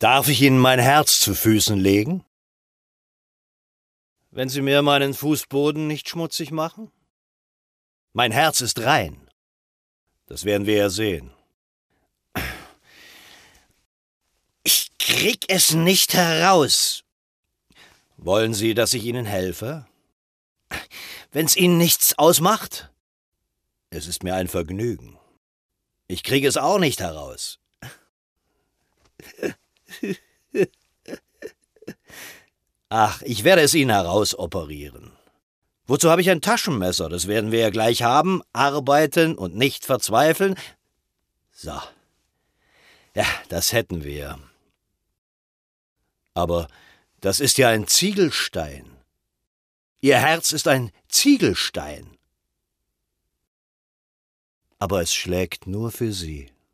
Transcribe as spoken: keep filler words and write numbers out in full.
Darf ich Ihnen mein Herz zu Füßen legen? Wenn Sie mir meinen Fußboden nicht schmutzig machen? Mein Herz ist rein. Das werden wir ja sehen. Ich krieg es nicht heraus. Wollen Sie, dass ich Ihnen helfe? Wenn's Ihnen nichts ausmacht? Es ist mir ein Vergnügen. Ich kriege es auch nicht heraus. Ach, ich werde es Ihnen herausoperieren. Wozu habe ich ein Taschenmesser? Das werden wir ja gleich haben. Arbeiten und nicht verzweifeln. So. Ja, das hätten wir. Aber das ist ja ein Ziegelstein. Ihr Herz ist ein Ziegelstein. Aber es schlägt nur für Sie.